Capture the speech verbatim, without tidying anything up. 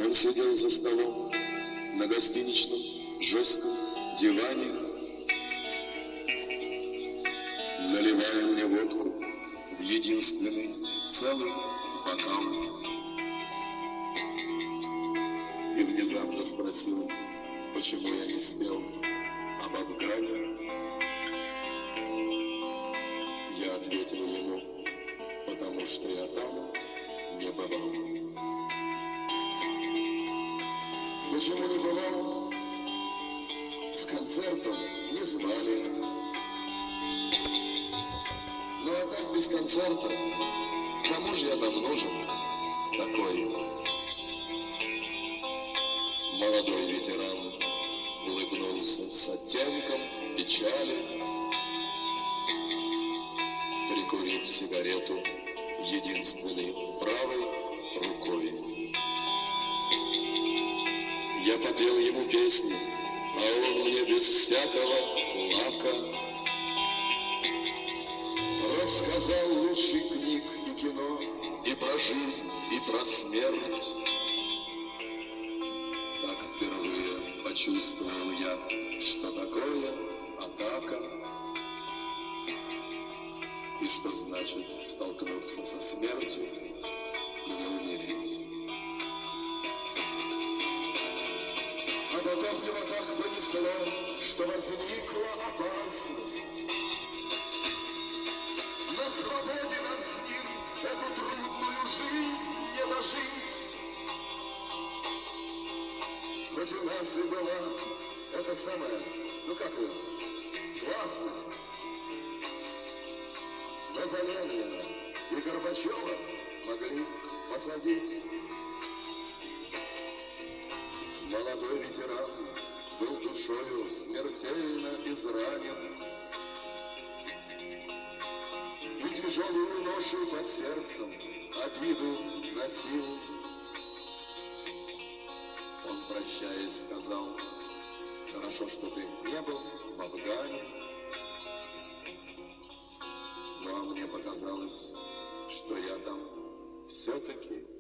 Он сидел за столом на гостиничном жестком диване, наливая мне водку в единственный целый бокал. И внезапно спросил, почему я не спел об Афгане. Я ответил ему, потому что я там не бывал. Почему не бывал? С концертом не звали. Ну а так без концерта, кому же я там нужен такой? Молодой ветеран улыбнулся с оттенком печали, прикурив сигарету единственной правой рукой. Я попел ему песни, а он мне без всякого лака рассказал лучший книг и кино, и про жизнь, и про смерть. Так впервые почувствовал я, что такое атака, и что значит столкнуться со смертью и не умереть. А потом его так понесло, что возникла опасность. На свободе нам с ним эту трудную жизнь не дожить. Хоть у нас и была эта самая, ну как ее, гласность. Но за Ленина и Горбачева могли посадить. Молодой ветеран был душою смертельно изранен, и тяжелую ношу под сердцем обиду носил. Он, прощаясь, сказал: хорошо, что ты не был в Афгане. Ну а мне показалось, что я там все-таки